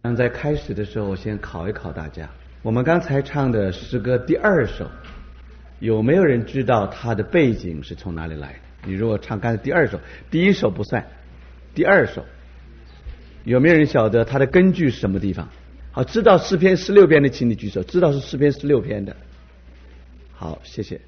在开始的时候，我先考一考大家。我们刚才唱的诗歌第二首，有没有人知道它的背景是从哪里来的？你如果唱刚才第二首，第一首不算，第二首有没有人晓得它的根据是什么地方？好，知道诗篇16篇的请你举手，知道是诗篇16篇的。好，谢谢。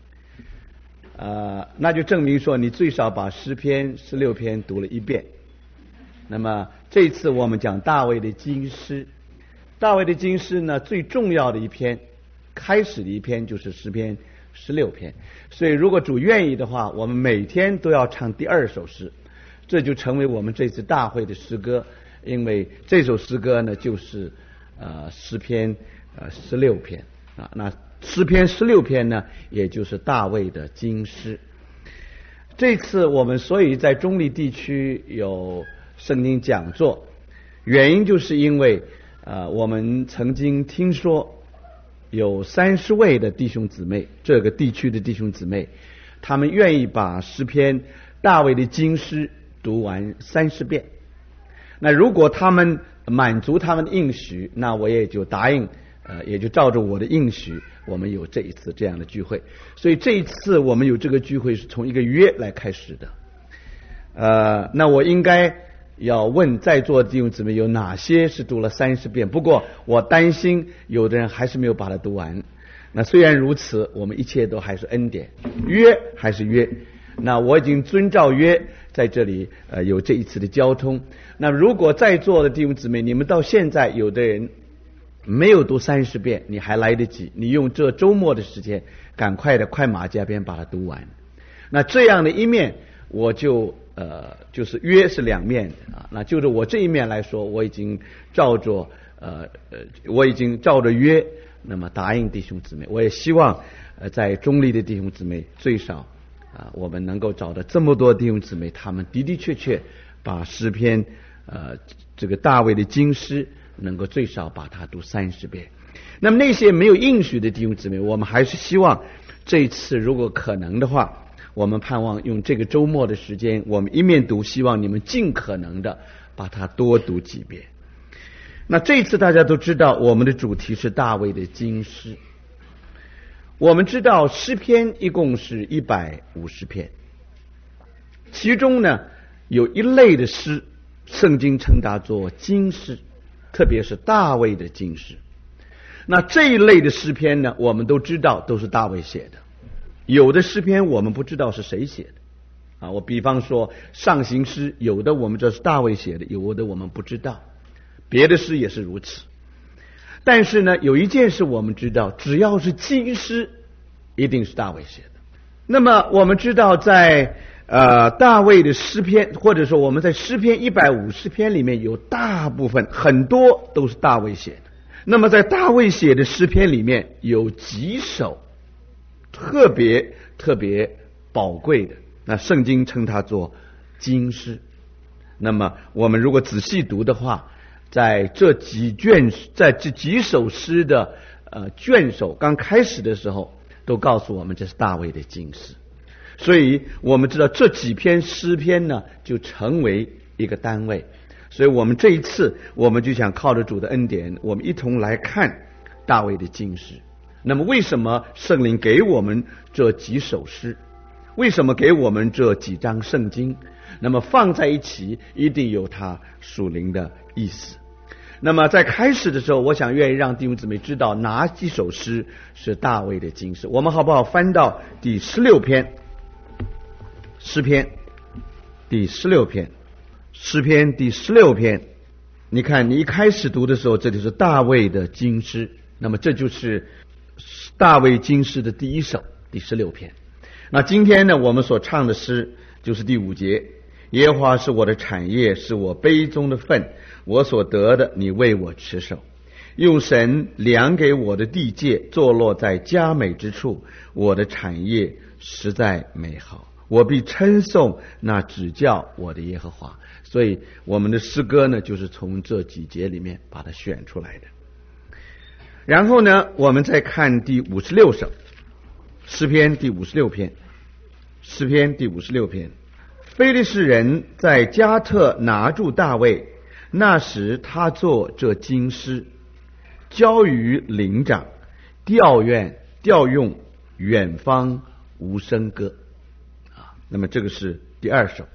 那就证明说你最少把诗篇16篇读了一遍。那么这次我们讲大卫的经诗，大卫的经诗呢，最重要的一篇，开始的一篇就是诗篇16篇。所以如果主愿意的话，我们每天都要唱第二首诗，这就成为我们这次大会的诗歌。因为这首诗歌呢，就是诗篇16篇啊。那诗篇16篇呢，也就是大卫的经诗。这次我们所以在中立地区有圣经讲座，原因就是因为我们曾经听说有30位的弟兄姊妹，这个地区的弟兄姊妹，他们愿意把诗篇大卫的经诗读完30遍。那如果他们满足他们的应许，那我也就答应，也就照着我的应许，我们有这一次这样的聚会。所以这一次我们有这个聚会是从一个约来开始的。那我应该要问在座的弟兄姊妹有哪些是读了30遍，不过我担心有的人还是没有把它读完。那虽然如此，我们一切都还是恩典，约还是约。那我已经遵照约在这里有这一次的交通。那如果在座的弟兄姊妹，你们到现在有的人没有读30遍，你还来得及，你用这周末的时间赶快的快马加鞭把它读完。那这样的一面我就是约是两面啊。那就着我这一面来说，我已经照着约，那么答应弟兄姊妹。我也希望在中立的弟兄姊妹最少我们能够找到这么多弟兄姊妹，他们的的确确把诗篇这个大卫的经诗能够最少把它读30遍。那么那些没有应许的弟兄姊妹，我们还是希望这一次如果可能的话，我们盼望用这个周末的时间，我们一面读，希望你们尽可能的把它多读几遍。那这一次大家都知道，我们的主题是大卫的经诗。我们知道诗篇一共是150篇，其中呢有一类的诗，圣经称它做经诗，特别是大卫的经诗。那这一类的诗篇呢，我们都知道都是大卫写的。有的诗篇我们不知道是谁写的我比方说上行诗，有的我们知道是大卫写的，有的我们不知道，别的诗也是如此。但是呢，有一件事我们知道，只要是经诗一定是大卫写的。那么我们知道在大卫的诗篇，或者说我们在诗篇150篇里面有大部分很多都是大卫写的。那么在大卫写的诗篇里面有几首特别宝贵的，那圣经称它做经诗。那么我们如果仔细读的话，在这几首诗的卷首刚开始的时候都告诉我们这是大卫的经诗。所以我们知道这几篇诗篇呢就成为一个单位。所以我们这一次我们就想靠着主的恩典，我们一同来看大卫的经诗。那么为什么圣灵给我们这几首诗？为什么给我们这几章圣经？那么放在一起一定有它属灵的意思。那么在开始的时候，我想愿意让弟兄姊妹知道哪几首诗是大卫的经诗。我们好不好翻到第16篇诗篇第16篇诗篇第16篇。你看你一开始读的时候，这里是大卫的经诗，那么这就是大卫经诗的第一首，第16篇。那今天呢，我们所唱的诗就是第5节，耶和华是我的产业，是我杯中的份，我所得的你为我持守。用神量给我的地界，坐落在佳美之处，我的产业实在美好，我必称颂那指教我的耶和华。所以我们的诗歌呢，就是从这几节里面把它选出来的。然后呢，我们再看第56首诗篇第56篇。诗篇第56篇，非利士人在加特拿住大卫， 那时他作这经师，交于灵长，调用远方无声歌。那么这个是第二首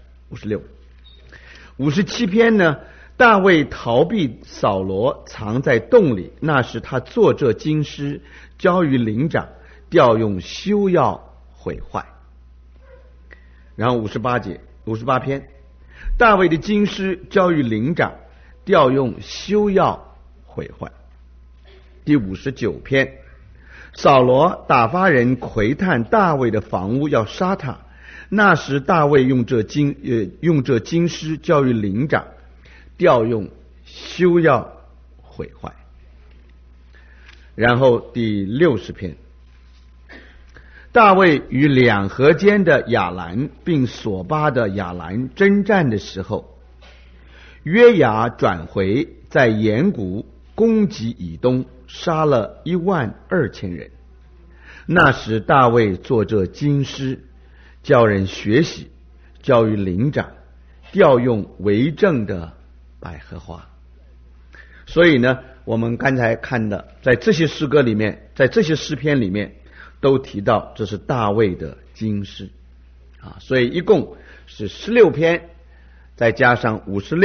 56。57篇呢，大卫逃避扫罗，藏在洞里，那时他作这经师，交于灵长，调用休要毁坏。然后58篇，大卫的经师交于灵长，调用休要毁坏。第59篇，扫罗打发人窥探大卫的房屋，要杀他，那时大卫用这经师交于灵长，调用休要毁坏。然后第60篇，大卫与两河间的亚兰并索巴的亚兰征战的时候，约雅转回，在岩谷攻击以东，杀了12000人。那时大卫作这经师，叫人学习，交于灵长，调用为政的百合花。所以呢，我们刚才看的，在这些诗歌里面，在这些诗篇里面都提到这是大卫的经师所以一共是16篇，再加上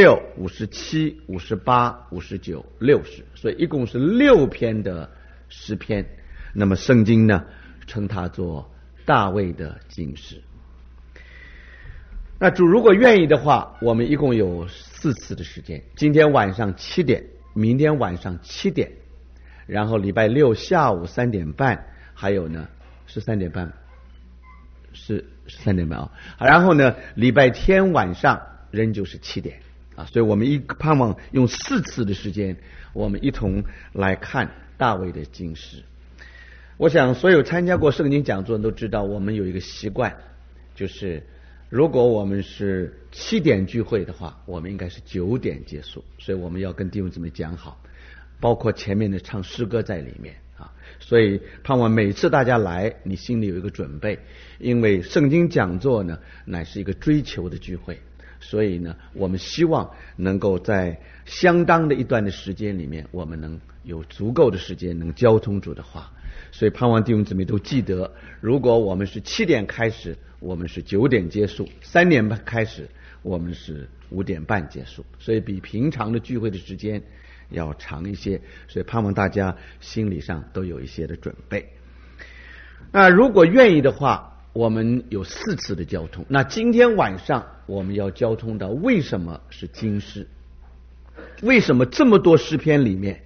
56、57、58、59、60，所以一共是6篇的诗篇。那么圣经呢，称它做大卫的经师。那主如果愿意的话，我们一共有4次的时间，今天晚上7点，明天晚上7点，然后礼拜六下午3点半，还有呢是3点半，是3点半然后呢礼拜天晚上仍旧是7点所以我们盼望用4次的时间，我们一同来看大卫的经师。我想所有参加过圣经讲座都知道，我们有一个习惯，就是如果我们是7点聚会的话，我们应该是9点结束，所以我们要跟弟兄姊妹讲好，包括前面的唱诗歌在里面所以盼望每次大家来，你心里有一个准备，因为圣经讲座呢乃是一个追求的聚会，所以呢我们希望能够在相当的一段的时间里面，我们能有足够的时间能交通主的话。所以盼望弟兄姊妹都记得，如果我们是7点开始，我们是9点结束；3点半开始，我们是5点半结束，所以比平常的聚会的时间要长一些，所以盼望大家心理上都有一些的准备。那如果愿意的话，我们有4次的交通。那今天晚上我们要交通到为什么是经师，为什么这么多诗篇里面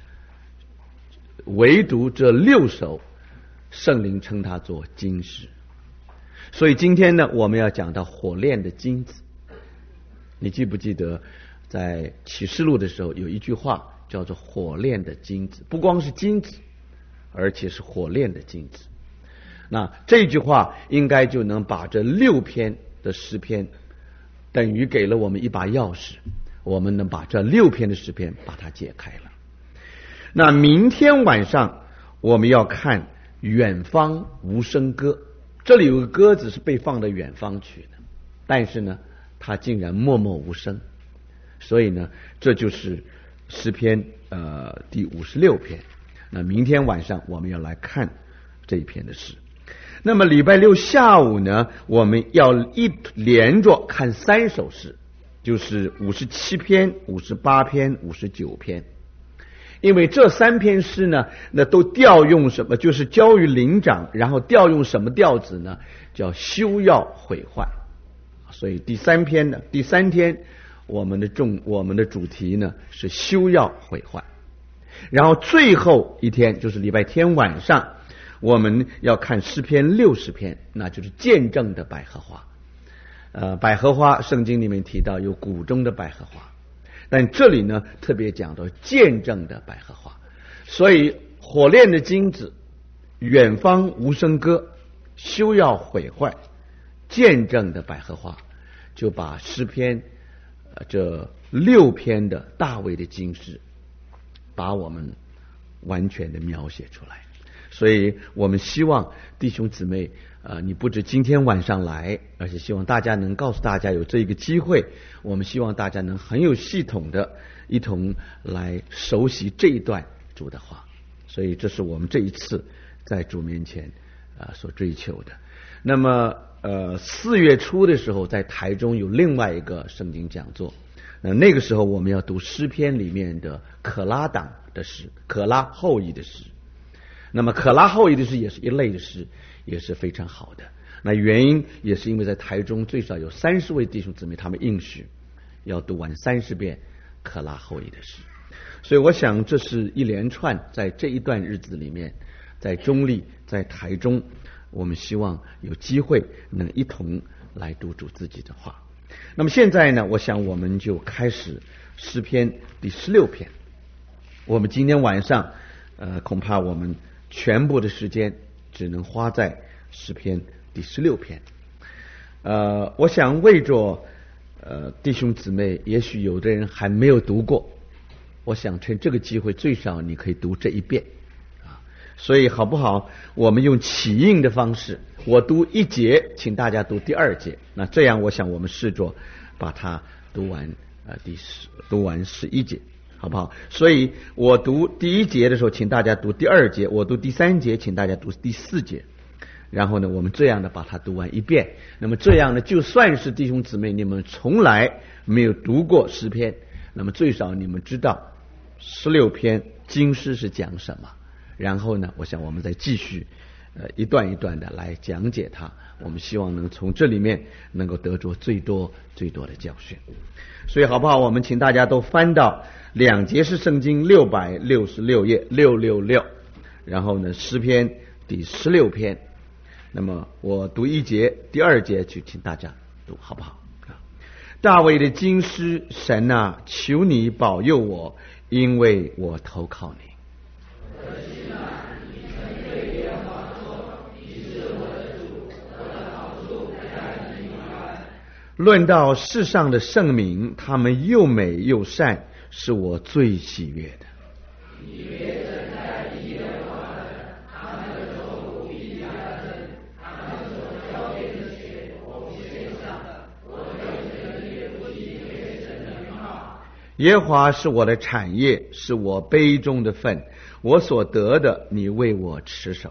唯独这6首圣灵称它做经师。所以今天呢，我们要讲到火炼的金子。你记不记得在启示录的时候有一句话叫做火炼的金子，不光是金子，而且是火炼的金子。那这句话应该就能把这6篇的诗篇等于给了我们一把钥匙，我们能把这6篇的诗篇把它解开了。那明天晚上我们要看远方无声歌，这里有个鸽子是被放到远方去的，但是呢它竟然默默无声，所以呢这就是诗篇第56篇。那明天晚上我们要来看这一篇的诗。那么礼拜六下午呢，我们要一连着看3首诗，就是57篇、58篇、59篇。因为这3篇诗呢，那都调用什么？就是交于灵长，然后调用什么调子呢？叫休要毁坏。所以第3天我们的主题呢是休要毁坏。然后最后一天就是礼拜天晚上，我们要看诗篇60篇，那就是见证的百合花。百合花圣经里面提到有谷中的百合花，但这里呢特别讲到见证的百合花。所以火炼的金子、远方无声歌、休要毁坏、见证的百合花，就把诗篇这6篇的大卫的经诗把我们完全的描写出来。 所以我们希望弟兄姊妹你不止今天晚上来，而且希望大家能告诉大家有这一个机会，我们希望大家能很有系统的一同来熟悉这一段主的话。所以这是我们这一次在主面前所追求的。那么4月初的时候，在台中有另外一个圣经讲座，那个时候我们要读诗篇里面的可拉党的诗，可拉后裔的诗。那么可拉后裔的诗也是一类的诗，也是非常好的。那原因也是因为在台中最少有30位弟兄姊妹，他们应许要读完30遍可拉后裔的诗。所以我想这是一连串在这一段日子里面，在中立，在台中，我们希望有机会能一同来读主自己的话。那么现在呢，我想我们就开始诗篇第16篇。我们今天晚上恐怕我们全部的时间只能花在诗篇第16篇。我想为着弟兄姊妹，也许有的人还没有读过，我想趁这个机会，最少你可以读这一遍所以好不好？我们用起印的方式，我读1节，请大家读第2节。那这样，我想我们试着把它读完读完11节，好不好？所以我读第1节的时候，请大家读第2节；我读第3节，请大家读第4节。然后呢，我们这样的把它读完一遍。那么这样呢，就算是弟兄姊妹你们从来没有读过诗篇，那么最少你们知道16篇经诗是讲什么。然后呢，我想我们再继续一段一段的来讲解它。我们希望能从这里面能够得着最多的教训。所以好不好？我们请大家都翻到2节是圣经666页666，然后呢诗篇第16篇。那么我读1节，第2节去请大家读，好不好？大卫的经诗，神啊，求你保佑我，因为我投靠你。论到世上的圣名，他们又美又善，是我最喜悦的。耶和华是我的产业，是我杯中的份，我所得的，你为我持守。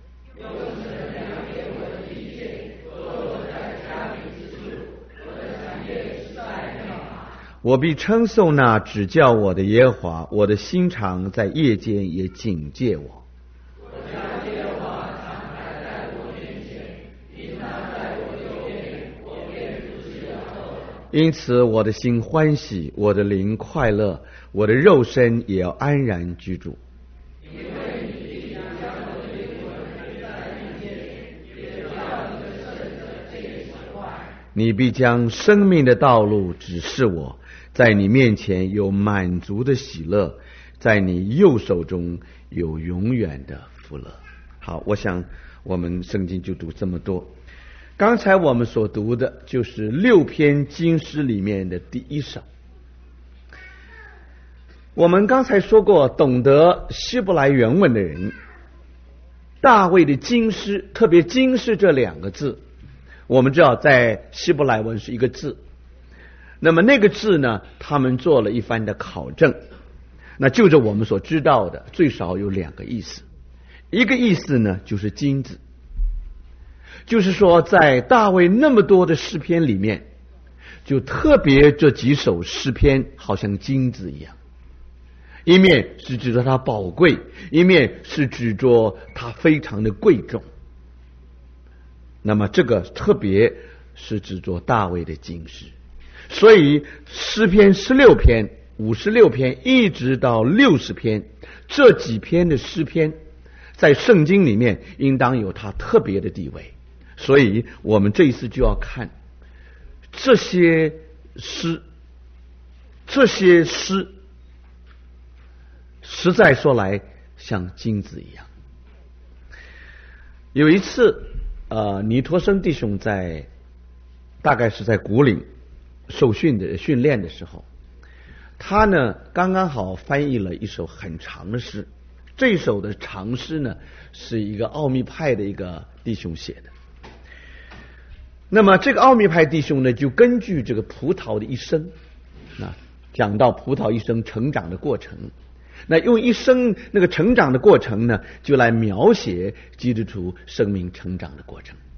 我必称颂那指教我的耶和华，我的心肠在夜间也警戒我。因此我的心欢喜，我的灵快乐，我的肉身也要安然居住。你必将生命的道路指示我，在你面前有满足的喜乐，在你右手中有永远的福乐。好，我想我们圣经就读这么多。刚才我们所读的就是6篇经诗里面的第1首。我们刚才说过，懂得希伯来原文的人，大卫的经诗，特别经诗这2个字，我们知道在希伯来文是一个字。那么那个字呢，他们做了一番的考证。那就着我们所知道的，最少有2个意思。一个意思呢，就是金字。就是说在大卫那么多的诗篇里面，就特别这几首诗篇好像金子一样，一面是指着它宝贵，一面是指着它非常的贵重。那么这个特别是指着大卫的经诗。所以诗篇16篇、56篇一直到60篇，这几篇的诗篇在圣经里面应当有它特别的地位。所以我们这一次就要看这些诗，实在说来像金子一样。有一次尼托生弟兄大概是在古岭受训练的时候，他呢刚刚好翻译了一首很长的诗， 这首的长诗呢，是一个奥秘派的一个弟兄写的。那么这个奥秘派弟兄呢，就根据这个葡萄的一生，讲到葡萄一生成长的过程，那用一生那个成长的过程呢，就来描写基督徒生命成长的过程。